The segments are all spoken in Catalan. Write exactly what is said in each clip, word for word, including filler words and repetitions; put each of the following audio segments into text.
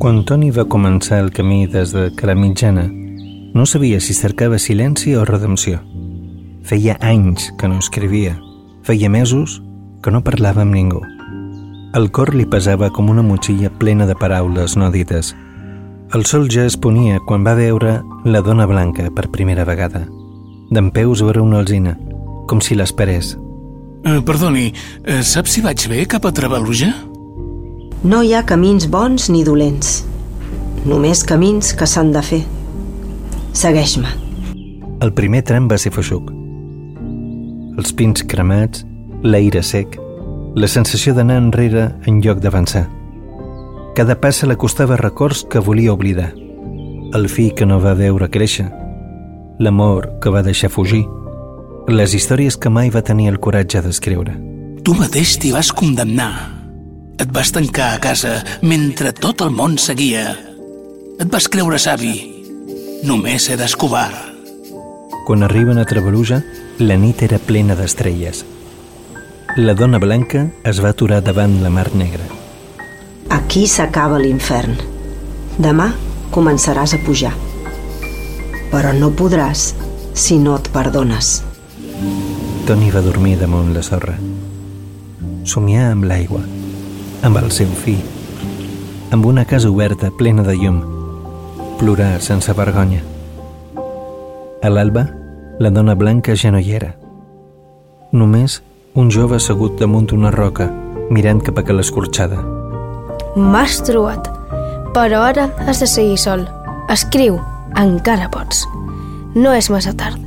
Quan Toni va començar el camí des de Cala Mitjana, no sabia si cercava silenci o redempció. Feia anys que no escrivia, feia mesos que no parlava amb ningú. El cor li pesava com una motxilla plena de paraules no dites. El sol ja es ponia quan va veure la dona blanca per primera vegada, dempeus vora una alzina, com si l'esperés. Eh, perdoni, eh, sap si vaig bé cap a Trebaluja? No hi ha camins bons ni dolents, només camins que s'han de fer. Segueix-me. El primer tram va ser feixuc. Els pins cremats, l'aire sec, la sensació d'anar enrere en lloc d'avançar. Cada passa l'acostava records que volia oblidar. El fill que no va veure créixer, l'amor que va deixar fugir, les històries que mai va tenir el coratge d'escriure. Tu mateix t'hi vas condemnar. Et vas tancar a casa mentre tot el món seguia. Et vas creure savi. Només eres covard. Quan arriben a Trebaluja, la nit era plena d'estrelles. La dona blanca es va aturar davant la mar negra. Aquí s'acaba l'infern. Demà començaràs a pujar. Però no podràs si no et perdones. Toni va dormir damunt la sorra. Somiar amb l'aigua, amb el seu fill, amb una casa oberta plena de llum, plorar sense vergonya. A l'alba, la dona blanca ja no hi era. Només un jove assegut damunt una roca, mirant cap a l'escorxada. M'has trobat, però ara has de seguir sol. Escriu, encara pots. No és massa tard.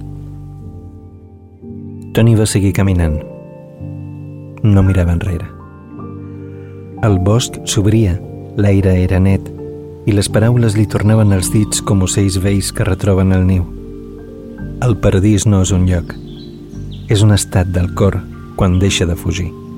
Toni va seguir caminant. No mirava enrere. El bosc s'obria, l'aire era net i les paraules li tornaven als dits com ocells vells que retroben el niu. El paradís no és un lloc, és un estat del cor quan deixa de fugir.